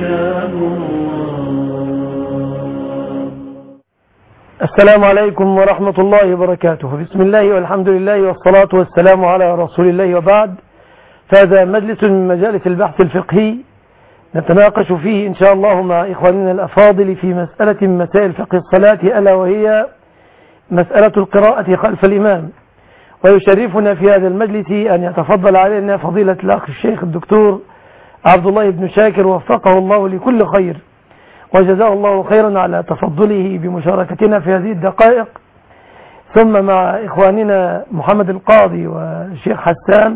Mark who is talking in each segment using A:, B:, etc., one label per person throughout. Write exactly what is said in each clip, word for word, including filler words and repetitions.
A: كتاب الله.
B: السلام عليكم ورحمة الله وبركاته. بسم الله والحمد لله والصلاة والسلام على رسول الله، وبعد. فهذا مجلس من مجالس البحث الفقهي نتناقش فيه إن شاء الله مع إخواننا الأفاضل في مسألة من مسائل فقه الصلاة، ألا وهي مسألة القراءة خلف الإمام. ويشرفنا في هذا المجلس أن يتفضل علينا فضيلة الأخ الشيخ الدكتور عبد الله بن شاكر، وفقه الله لكل خير وجزاه الله خيرا على تفضله بمشاركتنا في هذه الدقائق، ثم مع إخواننا محمد القاضي والشيخ حسان،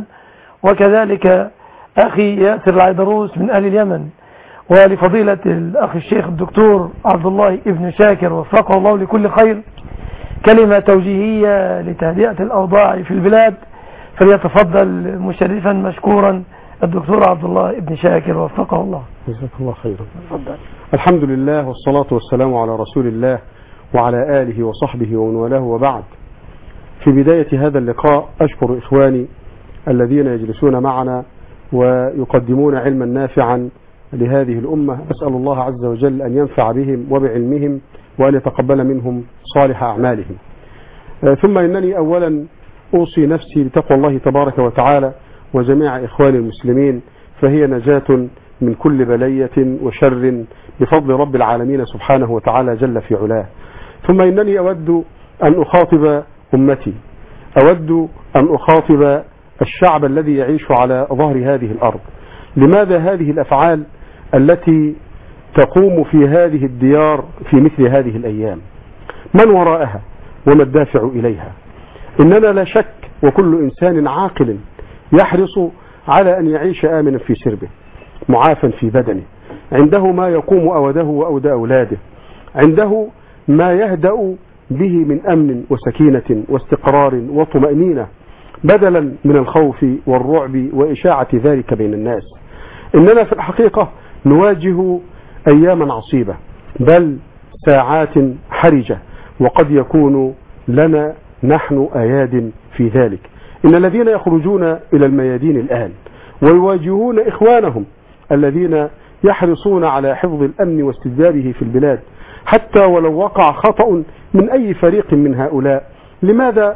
B: وكذلك أخي ياسر العيدروس من أهل اليمن، ولفضيلة الأخ الشيخ الدكتور عبد الله بن شاكر وفقه الله لكل خير كلمة توجيهية لتهدئة الأوضاع في البلاد. فليتفضل مشرفا مشكورا الدكتور عبد الله بن شاكر وفقه الله.
C: جزاك الله خيرا. الحمد لله والصلاة والسلام على رسول الله وعلى آله وصحبه ومن والاه، وبعد. في بداية هذا اللقاء أشكر إخواني الذين يجلسون معنا ويقدمون علما نافعا لهذه الأمة. أسأل الله عز وجل أن ينفع بهم وبعلمهم وأن يتقبل منهم صالح أعمالهم. ثم إنني أولا أوصي نفسي بتقوى الله تبارك وتعالى وجميع إخواني المسلمين، فهي نجاة من كل بلية وشر بفضل رب العالمين سبحانه وتعالى جل في علاه. ثم إنني أود أن أخاطب أمتي، أود أن أخاطب الشعب الذي يعيش على ظهر هذه الأرض. لماذا هذه الأفعال التي تقوم في هذه الديار في مثل هذه الأيام؟ من وراءها وما الدافع إليها؟ إننا لا شك وكل إنسان عاقل يحرص على أن يعيش آمنا في سربه، معافا في بدنه، عنده ما يقوم أوده وأود أولاده، عنده ما يهدأ به من أمن وسكينة واستقرار وطمأنينة، بدلا من الخوف والرعب وإشاعة ذلك بين الناس. إننا في الحقيقة نواجه أياما عصيبة، بل ساعات حرجة، وقد يكون لنا نحن أياد في ذلك. إن الذين يخرجون إلى الميادين الآن ويواجهون إخوانهم الذين يحرصون على حفظ الأمن واستجابه في البلاد، حتى ولو وقع خطأ من أي فريق من هؤلاء، لماذا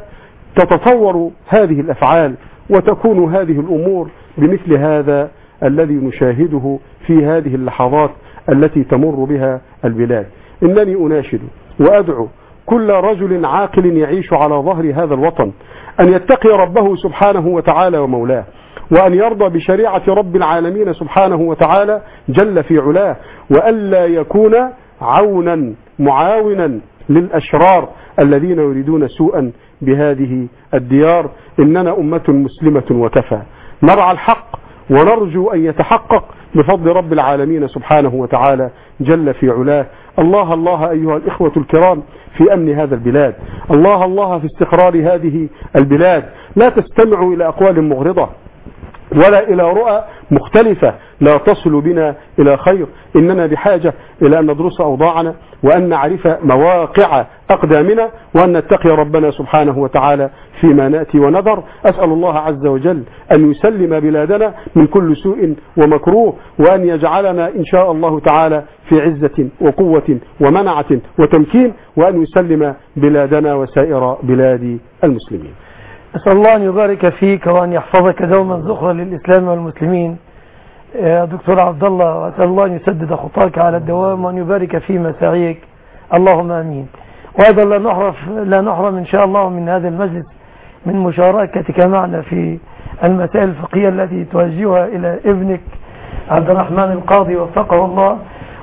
C: تتطور هذه الأفعال وتكون هذه الأمور بمثل هذا الذي نشاهده في هذه اللحظات التي تمر بها البلاد؟ إنني أناشد وأدعو كل رجل عاقل يعيش على ظهر هذا الوطن أن يتقي ربه سبحانه وتعالى ومولاه، وأن يرضى بشريعة رب العالمين سبحانه وتعالى جل في علاه، وألا يكون عونا معاونا للأشرار الذين يريدون سوءا بهذه الديار. إننا أمة مسلمة وكفى، نرعى الحق ونرجو أن يتحقق بفضل رب العالمين سبحانه وتعالى جل في علاه. الله الله أيها الإخوة الكرام في أمن هذا البلاد، الله الله في استقرار هذه البلاد. لا تستمعوا إلى أقوال مغرضة ولا إلى رؤى مختلفة لا تصل بنا إلى خير. إننا بحاجة إلى أن ندرس أوضاعنا وأن نعرف مواقع أقدامنا وأن نتقي ربنا سبحانه وتعالى فيما نأتي ونذر. أسأل الله عز وجل أن يسلم بلادنا من كل سوء ومكروه، وأن يجعلنا إن شاء الله تعالى في عزة وقوة ومنعة وتمكين، وأن يسلم بلادنا وسائر بلاد المسلمين.
B: أسأل الله أن يبارك فيك وأن يحفظك دوما ذخرا للإسلام والمسلمين يا دكتور عبد الله، وأسأل الله أن يسدد خطاك على الدوام وأن يبارك في مساعيك، اللهم آمين. وأيضا لا نحرم لا نحرم إن شاء الله من هذا المجلس من مشاركتك معنا في المسائل الفقهية التي توجهها إلى ابنك عبد الرحمن القاضي وفقه الله،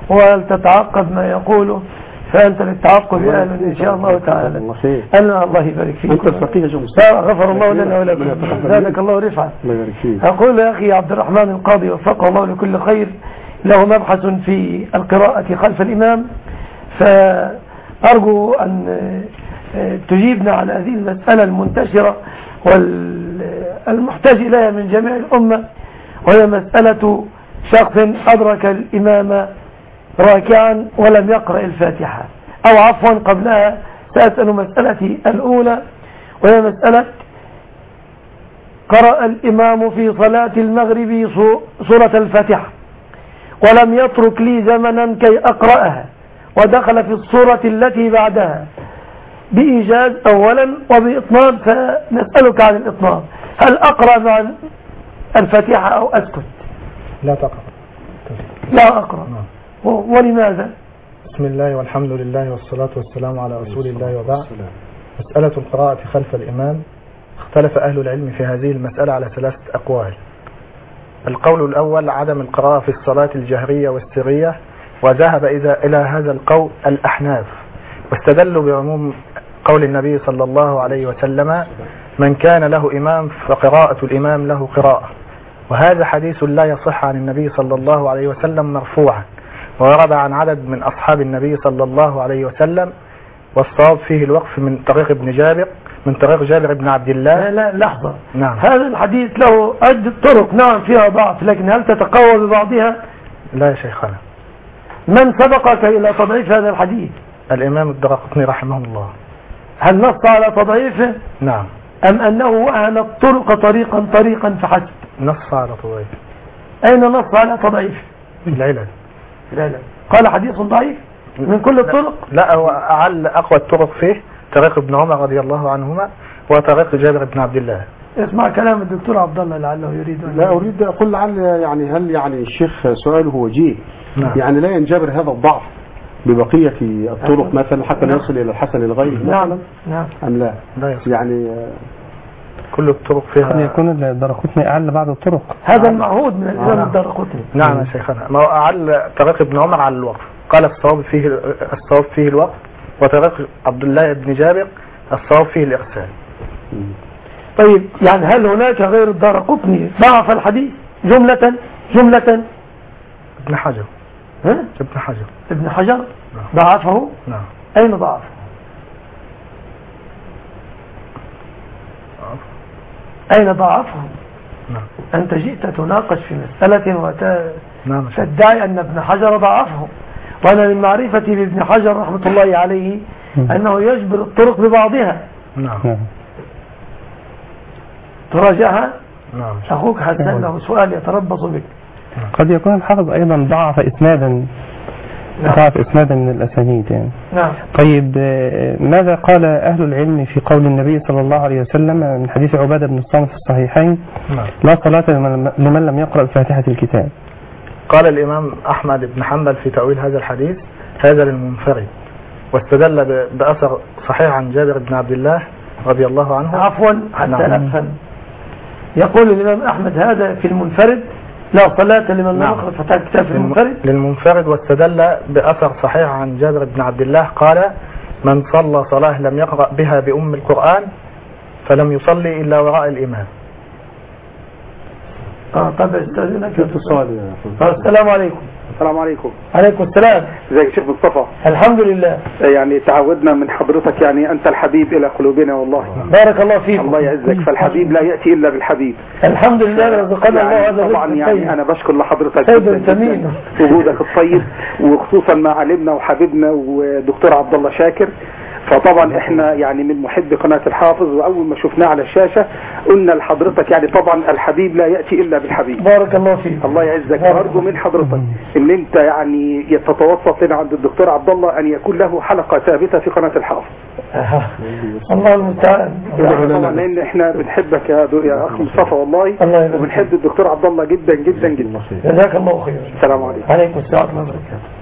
B: ولتتعقب ما يقوله، فأنت للتعقب أهل إن شاء الله تعالى. أنا الله يبارك فيك.
C: أنت الفقيه جو
B: غفر الله لنا ولكم، زادك الله رفعة. أقول يا أخي عبد الرحمن القاضي وفقه الله لكل خير له مبحث في القراءة خلف الإمام، فأرجو أن تجيبنا على هذه المسألة المنتشرة والمحتاج إليها من جميع الأمة، وهي مسألة شخص أدرك الإمام راكعا ولم يقرأ الفاتحة، أو عفوا قبلها سأسأل مسألتي الأولى، وهي مسألة قرأ الإمام في صلاة المغرب سورة الفاتحة ولم يترك لي زمنا كي أقرأها، ودخل في الصورة التي بعدها بإيجاز أولا وبإطناب، فنسألك عن الإطناب، هل أقرأ مع الفاتحة أو أسكت؟
D: لا تقرأ.
B: لا أقرأ. ولماذا؟
D: بسم الله والحمد لله والصلاة والسلام على رسول الله وبعد. مسألة القراءة خلف الإمام اختلف أهل العلم في هذه المسألة على ثلاثة أقوال. القول الأول عدم القراءة في الصلاة الجهرية والسرية، وذهب إذا إلى هذا القول الأحناف، واستدلوا بعموم قول النبي صلى الله عليه وسلم: من كان له إمام فقراءة الإمام له قراءة. وهذا حديث لا يصح عن النبي صلى الله عليه وسلم مرفوعا، وورد عن عدد من أصحاب النبي صلى الله عليه وسلم، والصواب فيه الوقف من طريق ابن جابر من طريق جابر بن عبد الله.
B: لا, لا لحظة.
D: نعم.
B: هذا الحديث له عدة طرق، نعم فيها ضعف، لكن هل تتقوى ببعضها؟
D: لا يا شيخنا.
B: من سبقك إلى تضعيف هذا الحديث؟
D: الإمام الدرقطني رحمه الله.
B: هل نص على تضعيفه؟
D: نعم.
B: أم أنه وهن الطرق طريقا طريقا فحسب؟
D: نص على تضعيفه.
B: أين نص على تضعيفه؟
D: العلل.
B: العلل. قال حديث ضعيف من كل الطرق؟
D: لا، هو أعل أقوى الطرق فيه طريق ابن عمر رضي الله عنهما وطريق جابر بن عبد الله.
B: اسمع كلام الدكتور عبد الله لعله يريد أن
C: لا أريد أقول لعل يعني هل يعني الشيخ سؤاله وجيه،
D: نعم.
C: يعني لا ينجبر هذا الضعف ببقية الطرق مثلا حتى لا يصل إلى الحسن الغير
B: نعم نعم
C: أم لا؟
D: لا يصل.
C: يعني
D: كل الطرق فيها
E: أن يكون الدرقطني أعلى بعض الطرق.
B: هذا المعهود من الإمام الدرقطني.
D: نعم يا شيخنا، ما هو أعل طريق ابن عمر على الوقف، قال الصواب فيه الصواب فيه الوقف، وطريق عبد الله بن جابر الصواب فيه الإرسال.
B: طيب يعني هل هناك غير الدرقطني ضعف الحديث جملة جملة؟
D: ابن حجر.
B: ها؟
D: ابن حجر.
B: ابن حجر ضعفه؟
D: نعم.
B: أين ضعفه؟ أين ضعفه؟
D: نعم.
B: أنت جئت تناقش في مسألة وتدعي أن ابن حجر ضعفه، وأنا من معرفتي بابن حجر رحمة الله عليه أنه يجبر الطرق ببعضها.
D: نعم.
B: تراجعها.
D: نعم.
B: أخوك حسن له سؤال يتربص بك.
E: قد يكون الحافظ أيضا ضعف إسنادا، ضعف إسنادا من الأسانيد يعني.
B: نعم.
E: طيب ماذا قال أهل العلم في قول النبي صلى الله عليه وسلم من حديث عبادة بن الصامت في الصحيحين:
D: نعم. لا
E: لا صلاة لمن لم يقرأ فاتحة الكتاب؟
D: قال الإمام أحمد بن حنبل في تأويل هذا الحديث: هذا للمنفرد، واستدل بأثر صحيح عن جابر بن عبد الله رضي الله عنه.
B: عفوا حتى
D: نعم.
B: أفهم، يقول الإمام أحمد هذا في المنفرد، لا صلاة لمن لم يقرأ فاتحة الكتاب في المنفرد.
D: للمنفرد، واستدل بأثر صحيح عن جابر بن عبد الله قال: من صلى صلاة لم يقرأ بها بأم القرآن فلم يصلي إلا وراء الإمام.
B: اه طب استاذنك
C: في اتصال.
B: السلام عليكم.
F: السلام عليكم.
B: عليكم السلام.
F: ازيك يا شيخ مصطفى؟
B: الحمد لله.
F: يعني تعودنا من حضرتك، يعني انت الحبيب الى قلوبنا والله.
B: بارك الله فيك.
F: الله يعزك، فالحبيب لا ياتي الا بالحبيب.
B: الحمد لله رزقنا الله هذا
F: طبعا يعني انا بشكر لحضرتك
B: جدا
F: وجودك الطيب، وخصوصا ما علمنا وحبيبنا ودكتور عبد الله شاكر. فطبعا احنا يعني من محب قناة الحافظ، واول ما شفناه على الشاشة قلنا لحضرتك يعني طبعا الحبيب لا يأتي الا بالحبيب.
B: بارك الله فيك.
F: الله يعزك. وارجو من حضرتك ان انت يعني يتتوسط لنا عند الدكتور عبد الله ان يكون له حلقة ثابتة في قناة الحافظ.
B: الله المستعان.
F: طبعا لان احنا بنحبك يا يا اخ مصطفى والله، وبنحب الدكتور عبد الله جدا جدا جدا.
B: جزاك الله خير.
F: السلام عليكم.
B: عليكم السلام ورحمة الله وبركاته.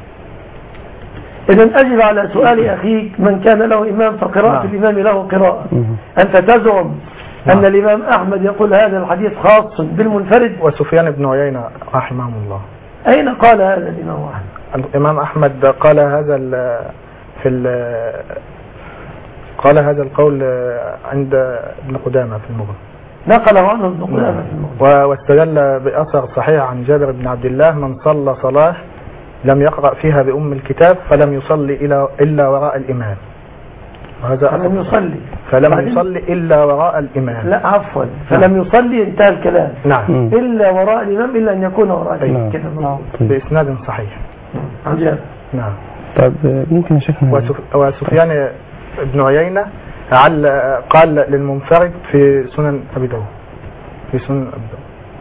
B: إذن أجب على سؤال أخيك: من كان له إمام فقراءة الإمام له قراءة. أنت تزعم أن الإمام أحمد يقول هذا الحديث خاص بالمنفرد،
D: وسفيان بن عيينة رحمه الله.
B: أين قال هذا الإمام أحمد؟
D: الإمام أحمد قال هذا ال في ال قال هذا القول عند ابن قدامة في المغني،
B: نقله عنه ابن قدامة في المغني،
D: واستدل بأثر صحيح عن جابر بن عبد الله: من صلى صلاة لم يقرأ فيها بأم الكتاب فلم يصلي إلا إلا وراء الإمام. وهذا
B: فلم يصلي
D: فلم يصلي إلا وراء الإمام.
B: لا عفوا، فلم يصلي انتهى الكلام.
D: نعم.
B: إلا وراء الإمام، إلا أن يكون وراء الإمام كده
D: بإسناد صحيح.
B: عجب.
D: نعم.
E: طيب ممكن يا شيخنا.
D: وسف... وسفيان بن عيينة قال للمنفرد في سنن أبي داود، في سنن أبي داود.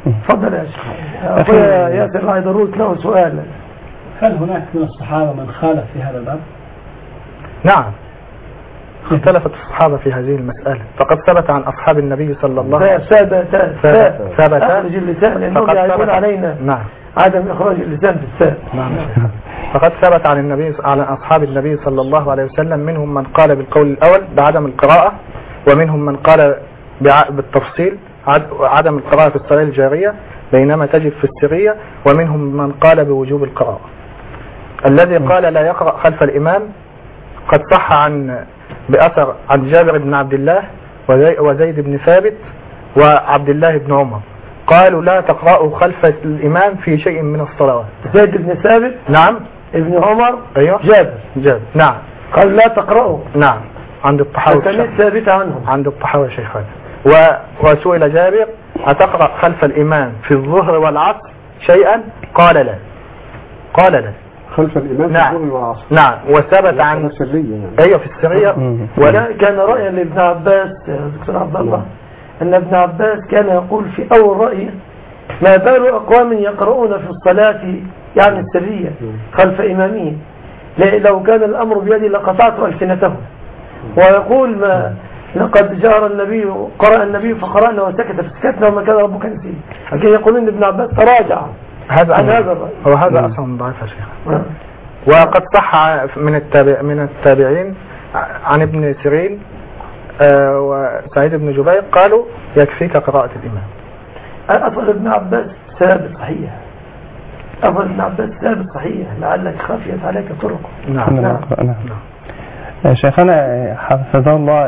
B: تفضل يا شيخ. أخويا ياسر العيدروس له سؤال.
A: هل هناك من الصحابة من خالف في هذا الباب؟
D: نعم، اختلفت الصحابة في هذه المسألة، فقد ثبت عن أصحاب النبي صلى الله عليه وسلم
B: ثبت
D: ثبت
B: أخرج اللسان لأنهم يعيبون علينا
D: نعم
B: عدم إخراج اللسان في الساب.
D: نعم. فقد ثبت عن النبي عن أصحاب النبي صلى الله عليه وسلم منهم من قال بالقول الأول بعدم القراءة، ومنهم من قال بالتفصيل عدم القراءة في الصلاة الجارية بينما تجب في السرية، ومنهم من قال بوجوب القراءة. الذي قال لا يقرأ خلف الإمام قد صح عن بأثر عن جابر بن عبد الله وزيد بن ثابت وعبد الله بن عمر قالوا لا تقرأوا خلف الإمام في شيء من الصلوات.
B: زيد بن ثابت
D: نعم،
B: ابن عمر
D: أيوه
B: جابر
D: جابر نعم
B: قال لا تقرأوا.
D: نعم، عند الطحاوي
B: ثابت عنهم
D: عند الطحاوي شيخان. وسئل جابر أتقرأ خلف الإمام في الظهر والعصر شيئا؟ قال لا قال لا
C: خلف الإمام
D: نعم.
C: في الظهر والعصر.
D: نعم، وثبت عن
C: السرية يعني.
D: أيوه في السرية.
B: ولا كان رأيا لابن عباس يا دكتور عبد الله أن ابن عباس كان يقول في أول رأيه ما بال أقوام يقرؤون في الصلاة يعني السرية خلف إمامهم لو كان الأمر بيدي لقطعت ألسنتهم. ويقول ما لقد جار النبي قرأ النبي فقرأنا وسكت فسكتنا وما كان ربك نسيه. لكن يقولون ابن عباس تراجع
D: هذا
B: عن هذا الرأي.
D: هو هذا أصلا ضعيف يا شيخ. وقد صح من التابع من التابعين عن ابن سيرين آه وسعيد بن جبير قالوا يكفيك قراءة الإمام.
B: أفضل ابن عباس ثابت صحيح أفضل ابن عباس ثابت صحيح لعلك خفيت عليك طرقه.
D: نعم
E: نعم, نعم. نعم. شيخنا حفظه الله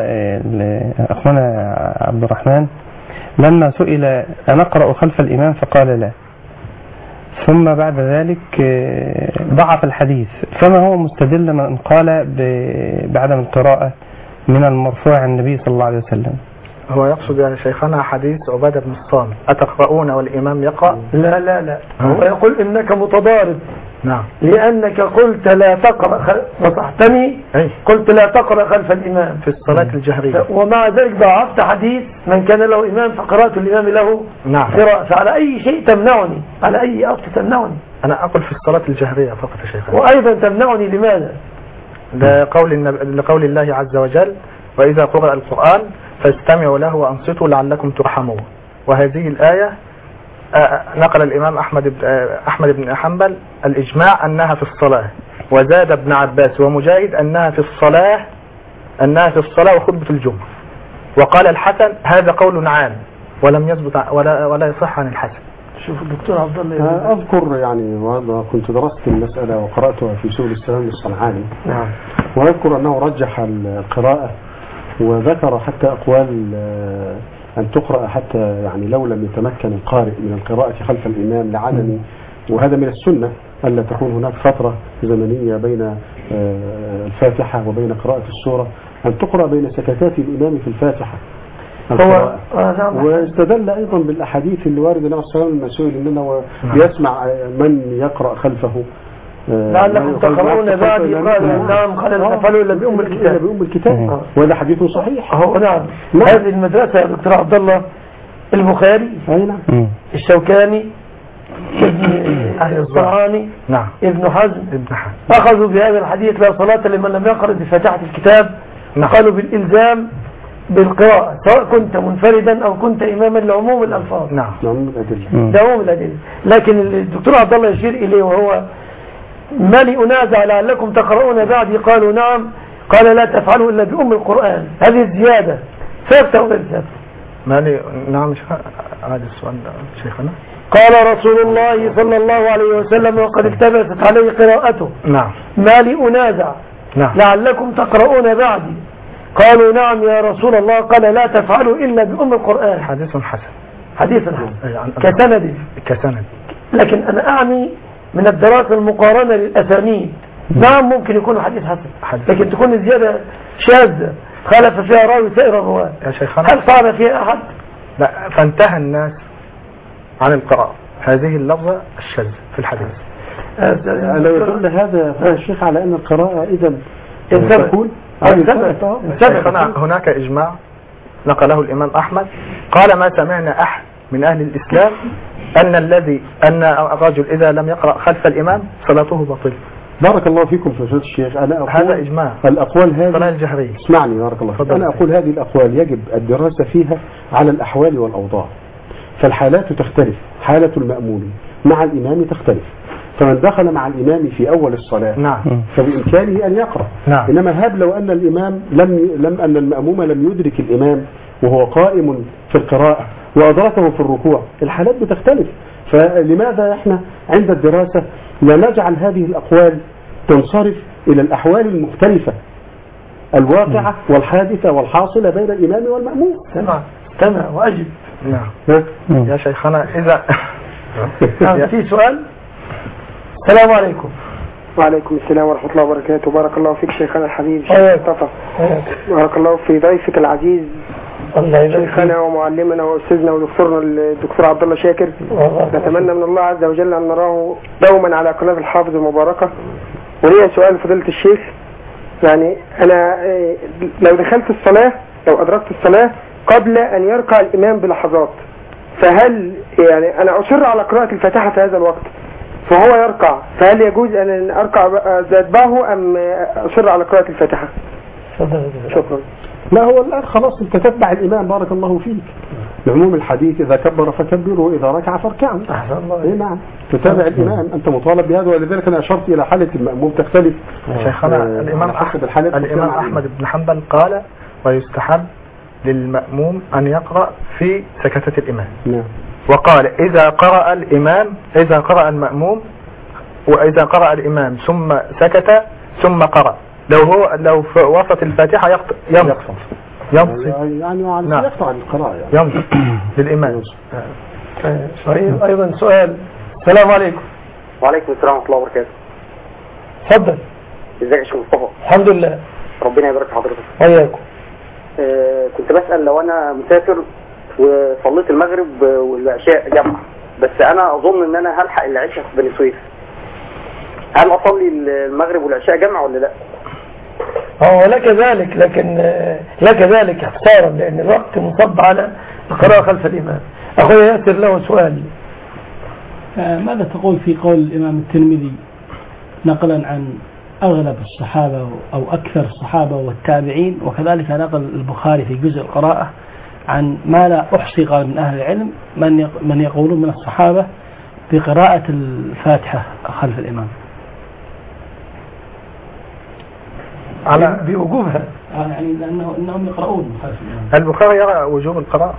E: أخونا عبد الرحمن لما سئل أنقرأ خلف الإمام فقال لا، ثم بعد ذلك ضعف الحديث، فما هو مستدل من قال بعدم القراءة من المرفوع عن النبي صلى الله عليه وسلم؟
D: هو يقصد يعني شيخنا حديث عبادة بن الصامت أتقرؤون والإمام يقرأ؟
B: لا لا لا هو يقول إنك متضارب.
D: نعم،
B: لأنك قلت لا تقرأ خل... نصحتني
D: أي.
B: قلت لا تقرأ خلف الإمام
D: في الصلاة الجهرية،
B: ومع ذلك ضعفت حديث من كان له إمام فقراءة الإمام له
D: نعم
B: قراءة. فعلى أي شيء تمنعني؟ على أي أصل تمنعني؟
D: أنا أقول في الصلاة الجهرية فقط يا شيخ.
B: وأيضا تمنعني لماذا؟
D: لقول, النب... لقول الله عز وجل وإذا قرأ القرآن فاستمعوا له وأنصتوا لعلكم ترحمون. وهذه الآية نقل الإمام أحمد أحمد بن حنبل الإجماع أنها في الصلاة، وزاد ابن عباس ومجاهد أنها في الصلاة أنها في الصلاة وخطبة الجمعة. وقال الحسن هذا قول عام ولم يثبت ولا ولا يصح عن الحسن.
B: شوف الدكتور عبد الله
C: أذكر يعني وهذا كنت درست المسألة وقرأتها في سبل السلام الصنعاني.
B: نعم.
C: وأذكر أنه رجح القراءة وذكر حتى أقوال أن تقرأ حتى يعني لو لم يتمكن القارئ من القراءة خلف الإمام لعدم، وهذا من السنة ألا تكون هناك فترة زمنية بين الفاتحة وبين قراءة السورة، أن تقرأ بين سكتات الإمام في الفاتحة.
B: هو نعم.
C: واستدل أيضا بالأحاديث اللي وارد النبي صلى الله عليه وسلم المسؤول إننا يسمع من يقرأ خلفه
B: لعلكم تقرؤون بعدي قال نعم قال لا تفعلوا إلا بأم الكتاب
C: بأم الكتاب وهذا حديث صحيح.
B: هو نعم. هذه المدرسة يا دكتور عبد الله البخاري
C: أي نعم
B: الشوكاني ابن الصنعاني
D: نعم
B: ابن حزم
D: ابن حزم
B: أخذوا بهذا الحديث لا صلاة لمن لم يقرأ بفاتحة الكتاب.
D: نعم.
B: قالوا بالإلزام بالقراءة سواء كنت منفردا أو كنت إماما لعموم الألفاظ.
D: نعم
C: لعموم الأدلة.
B: لعموم الأدلة. لكن الدكتور عبد الله يشير إليه وهو ما لي أنازع لعلكم تقرؤون بعدي قالوا نعم قال لا تفعلوا إلا بأم القرآن. هذه الزيادة ثابتة وغير ثابتة؟
D: ما لي نعم هذا السؤال شيخنا.
B: قال رسول الله صلى الله عليه وسلم وقد التبست عليه قراءته
D: نعم
B: ما لي أنازع
D: نعم
B: لعلكم تقرؤون بعدي قالوا نعم يا رسول الله قال لا تفعلوا إلا بأم القرآن.
D: حديث حسن
B: حديث حسن كسند
D: كسند.
B: لكن أنا أعني من الدراسة المقارنة للأسانيد. نعم ممكن يكون حديث حسن لكن تكون الزيادة شاذة خالف فيها راوي سائر الرواة.
D: يا شيخنا
B: هل صار فيها أحد؟
D: لا، فانتهى الناس عن القراءة هذه اللفظة الشاذة في الحديث.
C: لا يدل هذا يا الشيخ على أن القراءة إذا
B: تكون
D: شيخنا هناك إجماع نقله الإمام أحمد قال ما سمعنا أحد من أهل الإسلام أن الذي أن الرجل إذا لم يقرأ خلف الإمام صلاته باطلة.
C: بارك الله فيكم في فضيلة الشيخ. أنا أقول
D: هذا إجماع
C: الأقوال هذه
D: الصلاة الجهرية.
C: اسمعني بارك الله فيك. أنا أقول هذه الأقوال يجب الدراسة فيها على الأحوال والأوضاع، فالحالات تختلف. حالة المأمون مع الإمام تختلف، فمن دخل مع الإمام في أول الصلاة
D: نعم
C: فبإمكانه أن يقرأ.
D: نعم.
C: إنما هاب لو أن الإمام لم لم أن المأموم لم يدرك الإمام وهو قائم في القراءة وأدركه في الركوع، الحالات بتختلف. فلماذا احنا عند الدراسة لا نجعل هذه الأقوال تنصرف إلى الأحوال المختلفة الواقعة والحادثة والحاصلة بين الإمام والمأموم؟
B: تمام تمام وأجب.
D: نعم يا شيخنا إذا
B: في سؤال. السلام عليكم.
G: وعليكم السلام ورحمة الله وبركاته. بارك الله فيك شيخنا الحبيب الشيخ مصطفى. بارك الله في ضيفك العزيز شيخنا ومعلمنا واستاذنا ودكتورنا الدكتور عبد الله شاكر. نتمنى من الله عز وجل ان نراه دوما على قناة الحافظ المباركة. ولي سؤال فضيلة الشيخ، يعني انا لو دخلت الصلاة لو ادركت الصلاة قبل ان يركع الامام بلحظات، فهل يعني انا اصر على قراءة الفاتحة في هذا الوقت فهو يركع، فهل يجوز ان اركع اتبعه ام اصر على قراءة الفاتحة؟ شكرا.
C: لا هو الآن خلاص انت تتبع الإمام. بارك الله فيك. بعموم الحديث إذا كبر فكبروا وإذا ركع فاركعوا. إيه نعم تتابع الإمام، أنت مطالب بهذا. ولذلك أنا أشرت إلى حالة المأموم تختلف.
D: شيخنا آه الإمام أحمد الإمام أحمد بن حنبل قال ويستحب للمأموم أن يقرأ في سكتة الإمام.
C: نعم.
D: وقال إذا قرأ الإمام إذا قرأ المأموم وإذا قرأ الإمام ثم سكت ثم قرأ، لو هو لو في وسط الفاتحة يقطع ينصف ينصف
C: يعني
D: نعم.
C: يقطع القراءة يعني.
D: ينصف للإمام.
B: صحيح. أيضا سؤال. السلام عليكم.
G: وعليكم السلام ورحمة الله وبركاته.
B: تفضل.
G: ازيك يا شيخ مصطفى؟
B: الحمد لله.
G: ربنا يبارك في حضرتك.
B: وياكم.
G: آه كنت بسأل لو أنا مسافر وصليت المغرب والعشاء جمع، بس أنا أظن إن أنا هلحق العشاء في بني سويف، هل أصلي المغرب والعشاء جمع ولا لا؟
B: هو لك ذلك، لكن لك ذلك اختصارا لأن الوقت مصب على القراءة خلف الإمام. أخوي ياسر له سؤال.
A: ماذا تقول في قول الإمام الترمذي نقلا عن أغلب الصحابة أو أكثر الصحابة والتابعين، وكذلك نقل البخاري في جزء القراءة عن ما لا أحصي قال من أهل العلم من من يقولون من الصحابة بقراءة الفاتحة خلف الإمام
B: على بوجوبها،
A: يعني لأنه إنهم يقرؤون خلف الإمام.
D: البخاري يرى وجوب القراءة،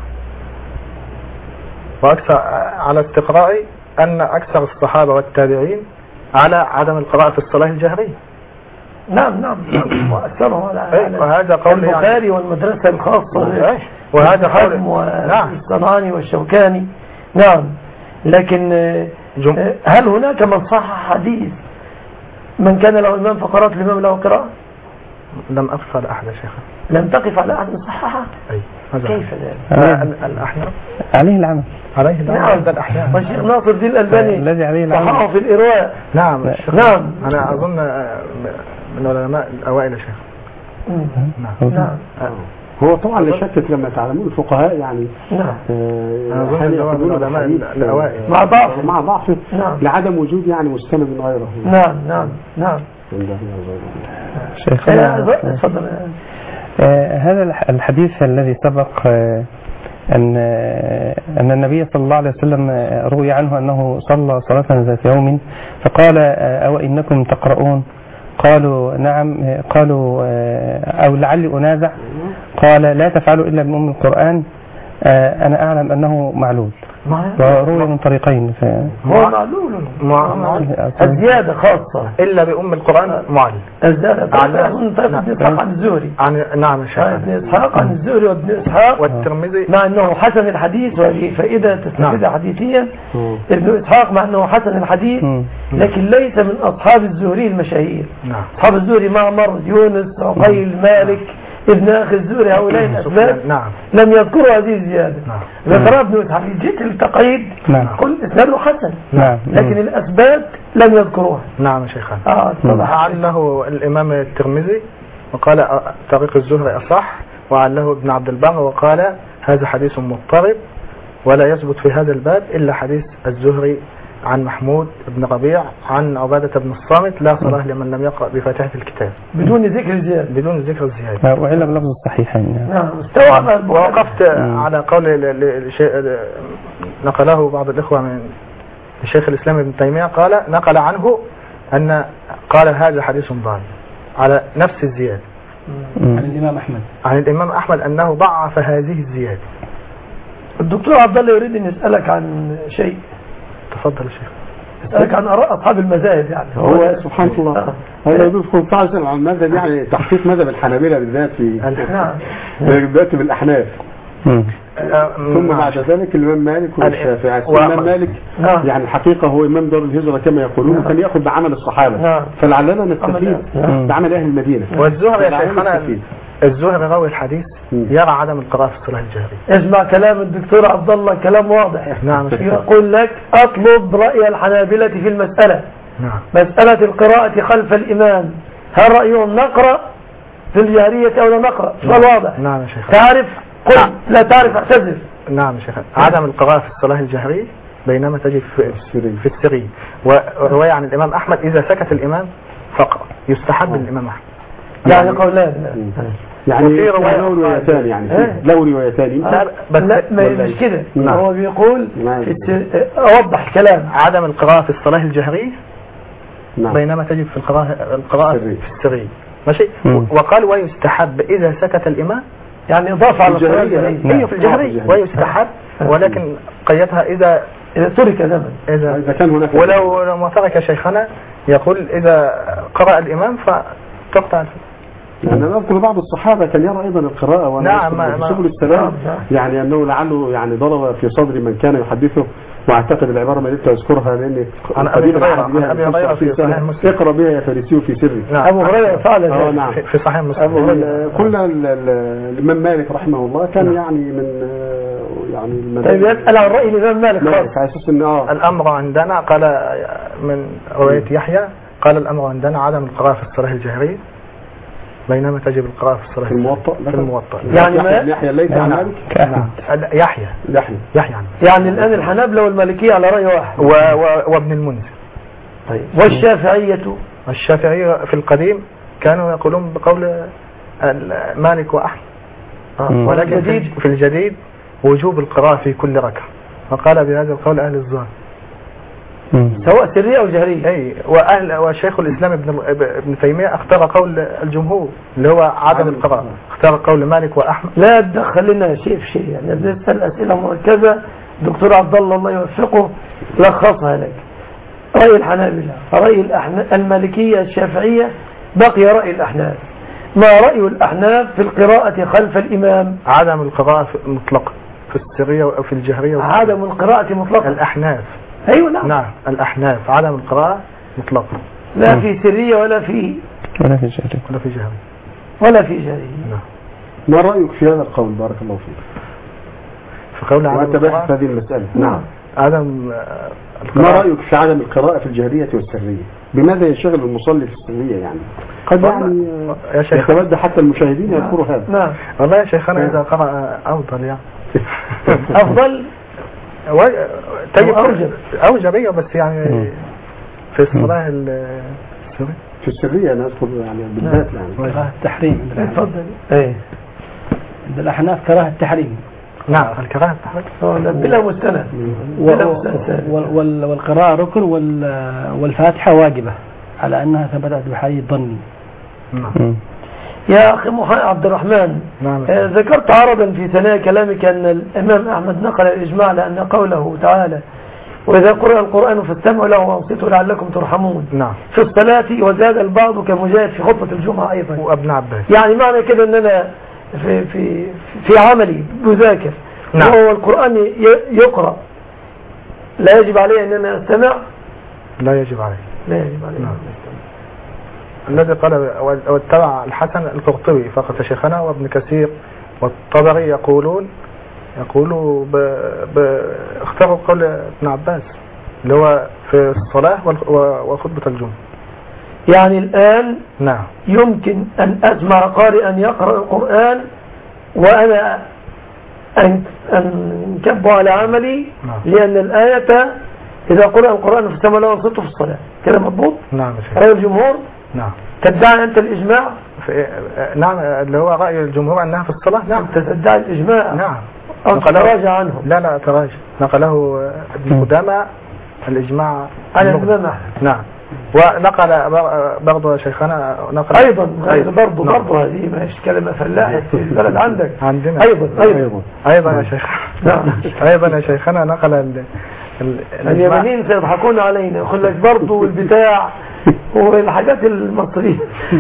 D: وأكثر على استقرائي أن أكثر الصحابة والتابعين على عدم القراءة في الصلاة الجهرية.
B: نعم نعم وأكثرهم على
D: أيه وهذا قول
B: البخاري يعني والمدرسة الخاصة
D: أيه وهذا قول
B: نعم الصنعاني والشوكاني. نعم لكن
D: جم...
B: هل هناك من صحح حديث من كان له إمام فقرات الإمام له قراءة؟
D: لم أقف على أحد يا شيخ.
B: لم تقف على أحد صححها؟
D: أي
B: كيف ذلك؟
D: الأحيان
E: عليه العمل
D: عليه العمل
B: نعم.
D: هذا الأحيان
B: والشيخ ناصر الدين الألباني
E: الذي عليه العمل
B: صححه في الإرواء.
D: نعم
B: نعم
D: أنا أظن من العلماء الأوائل يا شيخ.
B: نعم نعم
C: هو طبعا لا شك لما تعلمون الفقهاء يعني
B: نعم
D: أنا أظن من العلماء الأوائل
B: مع ضعف
C: مع ضعف
B: نعم
C: لعدم وجود يعني مستند غيره.
B: نعم نعم نعم
E: شيخنا
B: تفضل.
E: آه هذا الحديث الذي سبق آه أن آه أن النبي صلى الله عليه وسلم آه روي عنه أنه صلى صلاة ذات يوم فقال آه أو إنكم تقرؤون؟ قالوا نعم. آه قالوا آه أو لعلي أنازع؟ قال لا تفعلوا إلا بأم القرآن. آه أنا أعلم أنه معلول وروي من طريقين.
B: هو معلول الزيادة خاصة
D: إلا بأم القرآن معلل.
B: الزيادة عن ابن إسحاق عن الزهري.
D: عن نعم شيخ.
B: ابن إسحاق عن الزهري وابن إسحاق
D: والترمذي
B: مع أنه حسن الحديث وفي فائدة تستفيد حديثيا. ابن إسحاق مع أنه حسن الحديث لكن ليس من أصحاب الزهري المشاهير. أصحاب الزهري معمر يونس عقيل مالك ابن أخي الزهري هؤلاء الأسباب
D: نعم.
B: لم يذكروا هذه الزيادة.
E: نعم.
B: ذكر ابن إسحاق جيت التقييد
E: نعم.
B: كل إسناده حسن
E: نعم.
B: لكن الأسباب لم يذكروها.
D: نعم شيخنا.
B: آه
D: علّه الإمام الترمذي وقال طريق الزهري أصح، وعلّه ابن عبد البر وقال هذا حديث مضطرب ولا يثبت في هذا الباب إلا حديث الزهري عن محمود بن ربيع عن عبادة بن الصامت لا صلاة لمن لم يقرأ بفاتحة الكتاب
B: بدون ذكر الزيادة
D: بدون ذكر الزيادة
E: وإلا بلفظ الصحيحين.
B: نعم استوعب.
D: ووقفت على قول نقله بعض الإخوة من الشيخ الإسلام ابن تيمية، قال نقل عنه أن قال هذا حديث ضعيف على نفس الزيادة
A: عن الإمام أحمد
D: عن الإمام أحمد أنه ضعف هذه الزيادة.
B: الدكتور عبد الله يريد أن يسألك عن شيء.
D: تفضل يا شيخ.
B: يسألك عن آراء أصحاب المذاهب يعني.
C: هو سبحان الله هذا يدخل فعلا عن المذهب، يعني تحقيق مذهب الحنابلة بالذات في بالذات بالأحناف. ثم بعد ذلك الإمام مالك والشافعي. الإمام مالك يعني الحقيقة هو إمام دار الهجرة كما يقولون، وكان يأخذ بعمل الصحابة، فلعلنا نستفيد بعمل أهل المدينة.
D: والزهري يا شيخنا الزهري راوي الحديث يرى عدم القراءة في الصلاة الجهرية.
B: اسمع كلام الدكتور عبد الله كلام واضح.
D: نعم.
B: يقول لك أطلب رأي الحنابلة في المسألة.
D: نعم.
B: مسألة القراءة خلف الإمام، هل رأيهم نقرأ في الجهرية أو لا نقرأ؟ سؤال واضح.
D: نعم يا شيخ.
B: تعرف قل لا تعرف اعتذر.
D: نعم يا شيخ. عدم القراءة في الصلاة الجهرية بينما تجد في السري في السري. ورواية عن الإمام أحمد إذا سكت الإمام فقط يستحب الإمام أحمد.
B: يعني قولان
C: يعني له روايتان يعني له روايتان
B: بس لا مش كده. هو بيقول أوضح كلام
D: عدم القراءة في الصلاة الجهرية بينما تجد في القراءة القراءة في السري ماشي. وقال ويستحب إذا سكت الإمام،
B: يعني إضافة على الصلاة
D: الجهرية في الجهرية ويستحب، ولكن قيدها إذا
B: إذا ترك زمن
D: إذا, إذا كان هناك ولو لما ترك شيخنا يقول إذا قرأ الإمام فتقطع الفجر.
C: يعني أنا أذكر بعض الصحابة كان يرى أيضا القراءة وأنا
D: نعم
C: سبل السلام يعني أنه لعله يعني ضرب في صدر من كان يحدثه، وأعتقد العبارة ما قدرت أذكرها لأن
D: أنا أبي هريرة في صحيح مسلم
C: اقرأ بها يا فارسي في سري.
D: نعم.
B: أبو هريرة فعلا
C: نعم.
D: في صحيح مسلم.
C: كل الإمام مالك رحمه الله كان نعم. يعني من يعني
B: طيب يسأل عن رأي الإمام مالك
C: مالك على أساس إن آه
D: الأمر عندنا قال من رواية يحيى قال الأمر عندنا عدم القراءة في الصلاة الجهرية بينما تجب القراءة في الصلاة
C: في الموطأ
D: في الموطأ.
B: يعني ما
C: يحيى ليس عن مالك
D: يحيى
C: يحيى
D: يحيى
B: يعني الآن الحنابلة والمالكية على رأي واحد
D: و... و... وابن المنذر.
B: طيب والشافعية
D: الشافعية في القديم كانوا يقولون بقول مالك وأحمد آه. ولكن في, في الجديد وجوب القراءة في كل ركعة، فقال بهذا القول أهل الظاهر
B: سواء سرية أو جهرية.
D: أي وأهل وشيخ الإسلام ابن ابن تيمية اختار قول الجمهور اللي هو عدم القراءة، اختار قول مالك وأحمد.
B: لا تدخل لنا شيء في شيء، يعني بنسأل أسئلة مركزة دكتور عبد الله الله يوفقه لخصها لك. رأي الحنابلة، رأي المالكية الشافعية، بقي رأي الأحناف. ما رأي الأحناف في القراءة خلف الإمام؟
D: عدم القراءة مطلقا في السرية أو في الجهرية.
B: عدم القراءة مطلقا.
D: الأحناف
B: أيوة نعم.
D: نعم الأحناف عدم القراءة مطلقا،
B: لا م. في سرية ولا في
E: ولا في جهرية
D: ولا في جهرية
B: ولا في جهرية.
C: نعم. ما رأيك في هذا القول بارك الله فيك؟
D: في قول عدم
C: القراءة هذه المسألة.
D: نعم. عدم
C: ما رأيك في عدم القراءة في الجهرية والسرية؟ بماذا ينشغل المصلي في السرية يعني؟ قد يعني يتودى حتى المشاهدين يذكروا هذا.
D: نعم والله يا شيخنا إذا قرأ أفضل يعني
B: أفضل
D: و... تجب أوجب أوجبية بس يعني في الصلاة السرية
C: في السرية أنا أذكر يعني بالذات يعني
A: كراهة التحريم.
B: تفضل. إيه
A: عند الأحناف كراهة التحريم.
D: نعم الكراهة التحريم
B: بلا مستند.
A: والقراءة ركن والفاتحة واجبة على أنها ثبتت بحديث ظني.
D: نعم.
B: يا أخي عبد الرحمن
D: نعم.
B: آه ذكرت عرضا في ثنايا كلامك أن الإمام أحمد نقل الإجماع لأن قوله تعالى وإذا قرأ القرآن فاستمعوا له وانصتوا لعلكم ترحمون.
D: نعم.
B: في الصلاة وزاد البعض كمجاهد في خطبة الجمعة أيضا
D: وابن عباس.
B: يعني معنى كده أن أنا في, في, في عملي بذاكر
D: نعم.
B: وهو القرآن يقرأ لا يجب عليه أن أنا أستمع؟
D: لا يجب عليه
B: لا يجب عليه.
D: نعم. الذي قال واتبع الحسن القرطبي فقط شيخنا وابن كثير والطبري يقولون يقولوا ب... ب... اختاروا قول ابن عباس اللي هو في الصلاة وخطبة الجمعة.
B: يعني الآن
D: نعم
B: يمكن أن أسمع قارئا يقرأ القرآن وأنا أن انكبوا على عملي لأن الآية إذا قرأ القرآن في السماء لا وانصتوا في الصلاة كده مضبوط؟
D: نعم.
B: رأي الجمهور؟
D: نعم.
B: تدعي أنت الإجماع؟
D: نعم اللي هو رأي الجمهور أنها في الصلاة. نعم.
B: أنت تدعي الإجماع؟
D: نعم.
B: أو تراجع عنه؟
D: لا لا تراجع. نقله ابن قدامة الإجماع
B: على الإمام أحمد.
D: نعم. ونقل برضه شيخنا نقل
B: أيضا برضه برضه هذه مش كلمة فلاحة في البلد عندك
D: عندنا
B: أيضا أيضا
D: أيضا يا شيخ. نعم. أيضا يا شيخنا نقل ال
B: اليمنيين سيضحكون علينا يقول لك برضه والبتاع والحاجات المصرية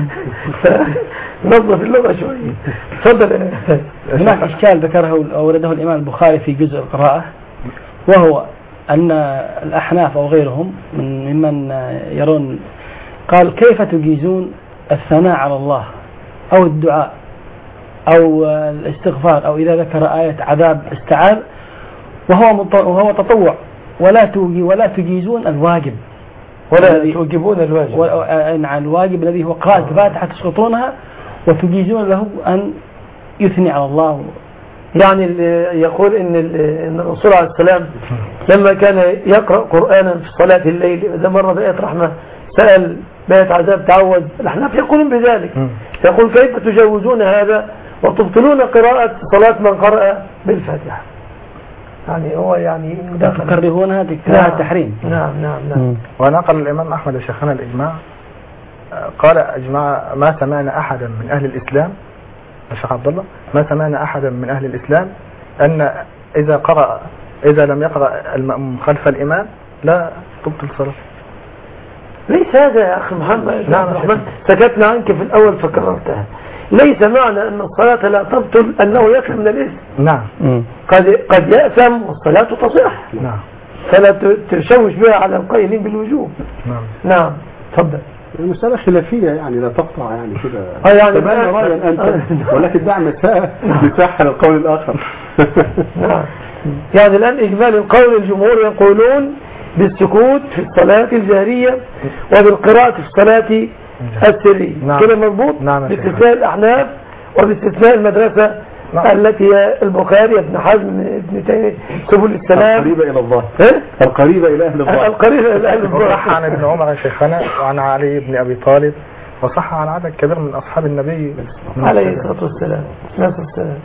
B: نظف اللغة شوية. تفضل.
A: هناك إشكال ذكره أورده الإمام البخاري في جزء القراءة وهو أن الأحناف أو غيرهم من ممن يرون قال كيف تجيزون الثناء على الله أو الدعاء أو الاستغفار أو إذا ذكر آية عذاب استعاذ وهو وهو تطوع ولا توجي ولا تجيزون الواجب
B: ولا توجبون الواجب
A: عن الواجب الذي هو قراءة الفاتحة تسقطونها وتجيزون له أن يثني على الله.
B: يعني يقول إن إن الرسول عليه السلام لما كان يقرأ قرآنا في صلاة الليل إذا مر بآية رحمة سأل بآية عذاب تعوذ. الأحناف يقولون بذلك. يقول كيف تجوزون هذا وتبطلون قراءة صلاة من قرأ بالفاتحة؟ يعني هو يعني
A: تكرهونها تكره التحريم.
B: نعم نعم نعم.
D: ونقل الإمام أحمد يا شيخنا الإجماع قال أجمع ما سمعنا أحدا من أهل الإسلام الشيخ عبد الله ما سمعنا أحدا من أهل الإسلام أن إذا قرأ إذا لم يقرأ المأموم خلف الإمام لا تبطل صلاة.
B: ليس هذا يا أخي محمد. نعم الرحمن سكتنا عنك في الأول فكررتها. ليس معنى أن الصلاة لا تبطل أنه يأثم من الإثم.
D: نعم.
B: قد قد يأثم والصلاة تصح.
D: نعم.
B: فلا تشوش بها على القائلين بالوجوب.
D: نعم.
B: نعم. تفضل.
C: المسألة خلافية يعني لا تقطع يعني كده.
B: اه يعني
C: تبان رأيا أنت ولكن دع مساء لتسهل القول الآخر.
B: نعم. يعني الآن إجمال القول الجمهور يقولون بالسكوت في الصلاة الجهرية وبالقراءة في الصلاة السرية.
D: نعم.
B: كده مضبوط.
D: نعم.
B: باستثناء الأحناف وباستثناء المدرسة نعم. التي هي البخاري ابن حزم ابن تيمية سبل السلام
C: القريبة إلى الله.
B: إيه؟
C: القريبة إلى أهل الله.
B: القريبة إلى أهل الله.
D: صح عن ابن عمر شيخنا وعن علي بن أبي طالب وصح عن عدد كبير من أصحاب النبي
B: عليه الصلاة والسلام. والسلام.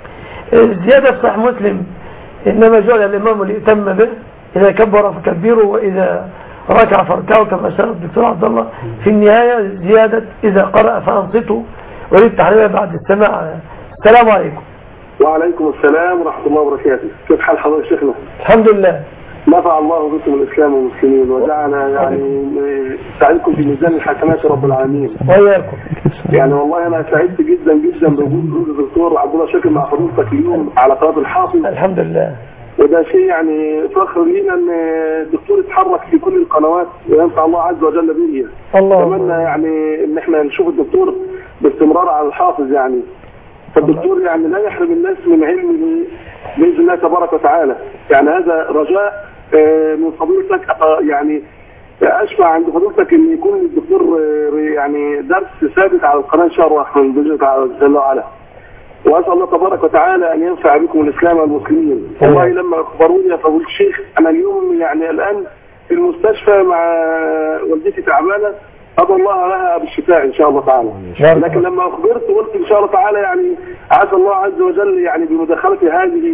B: الزيادة في صحيح مسلم إنما جعل الإمام ليتم به إذا كبر فكبروا وإذا ركع فاركعوا كما أشار الدكتور عبد الله. في النهاية زيادة إذا قرأ فأنصتوا وريد تحريرها بعد السماع. السلام عليكم.
H: وعليكم السلام ورحمة الله وبركاته. كيف حال حضرتك شيخنا؟
B: الحمد لله.
H: نفع الله بكم الإسلام والمسلمين وجعل يعني سعيدكم في ميزان الحسنات رب العالمين.
B: وإياكم.
H: يعني والله أنا سعدت جدا جدا بوجود الدكتور عبد الله شاكر مع حضرتك اليوم على قناة الحافظ.
B: الحمد لله.
H: وده شيء يعني فخر لينا ان الدكتور يتحرك في كل القنوات وينفع الله عز وجل به.
B: الله.
H: اتمنى يعني ان احنا نشوف الدكتور باستمرار على الحافظ يعني. فالدكتور يعني لا يحرم الناس من علمه باذن الله تبارك وتعالى. يعني هذا رجاء من فضيلتك يعني اشفع عند فضيلتك ان يكون الدكتور يعني درس ثابت على القناه ان شاء الله من باذن الله جل وعلا. واسال الله تبارك وتعالى ان ينفع بكم الاسلام والمسلمين. والله لما اخبروني يا فضيله الشيخ انا اليوم يعني الان في المستشفى مع والدتي تعبانه ادعو الله لها بالشفاء ان شاء الله تعالى. لكن لما اخبرت قلت ان شاء الله تعالى يعني عسى الله عز وجل يعني بمداخله هذه